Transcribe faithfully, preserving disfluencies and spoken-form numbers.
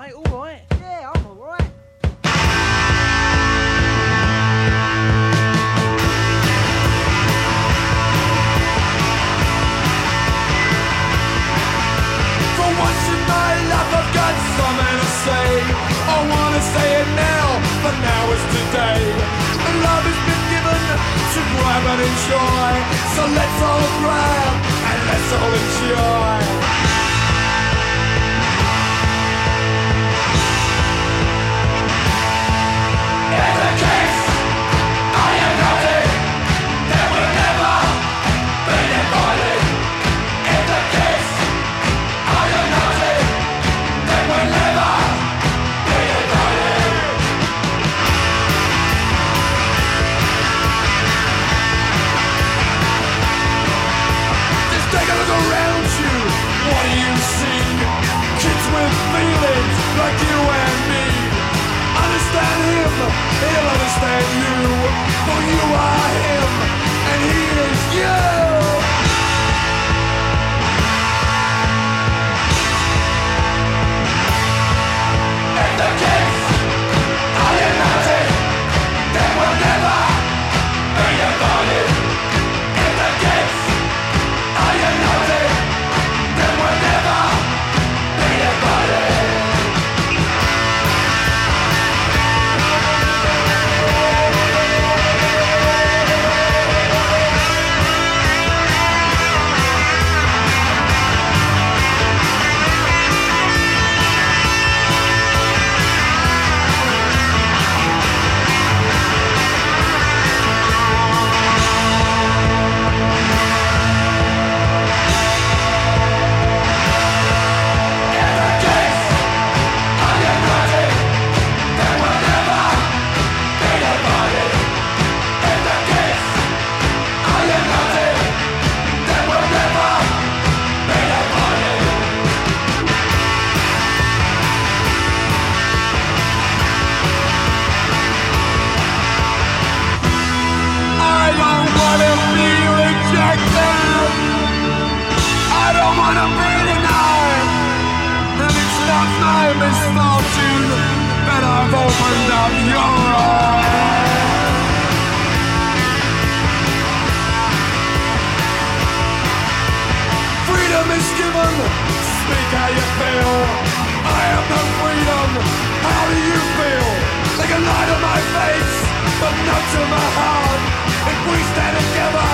mate? All right? Yeah, I'm all right. For once in my life I've got something to say. I wanna say it now, but now is today. And love has been given to grab and enjoy. So let's all grab and let's all enjoy. In the case I am nothing, there will never be divided. In the case I am nothing, there will never be divided. Just take a look around you, what do you see? Kids with feelings like you and me. Understand him, he'll understand you. For you are him, and he is you. In the case I am nothing, there will never be divided. In the case I am nothing, there will never be divided. I don't wanna be rejected. I don't wanna be denied. And it's not my misfortune that I've opened up your eyes. Freedom is given, speak how you feel. I have no freedom, how do you feel? They can lie to my face, but not to my heart. If we stand together